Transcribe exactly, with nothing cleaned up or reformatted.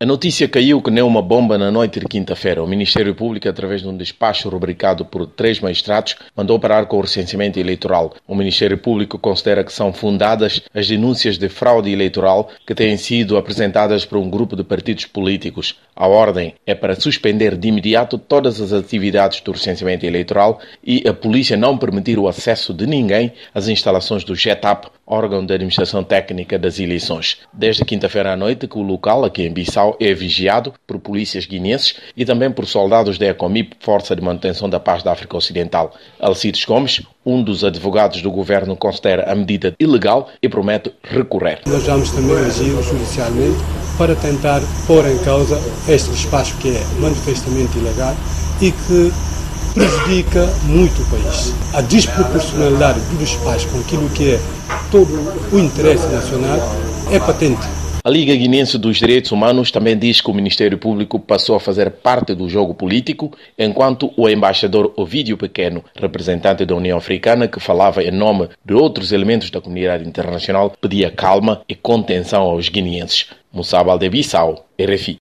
A notícia caiu que nem uma bomba na noite de quinta-feira. O Ministério Público, através de um despacho rubricado por três magistrados, mandou parar com o recenseamento eleitoral. O Ministério Público considera que são fundadas as denúncias de fraude eleitoral que têm sido apresentadas por um grupo de partidos políticos. A ordem é para suspender de imediato todas as atividades do recenseamento eleitoral e a polícia não permitir o acesso de ninguém às instalações do GETAP, órgão de administração técnica das eleições. Desde quinta-feira à noite que o local, aqui em Bissau, é vigiado por polícias guineenses e também por soldados da ECOMIP, Força de Manutenção da Paz da África Ocidental. Alcides Gomes, um dos advogados do governo, considera a medida ilegal e promete recorrer. Nós vamos também agir judicialmente para tentar pôr em causa este despacho que é manifestamente ilegal e que prejudica muito o país. A desproporcionalidade do despacho com aquilo que é todo o interesse nacional é patente. A Liga Guinense dos Direitos Humanos também diz que o Ministério Público passou a fazer parte do jogo político, enquanto o embaixador Ovídio Pequeno, representante da União Africana, que falava em nome de outros elementos da comunidade internacional, pedia calma e contenção aos guineenses. Moussa Baldé, Bissau, R F I.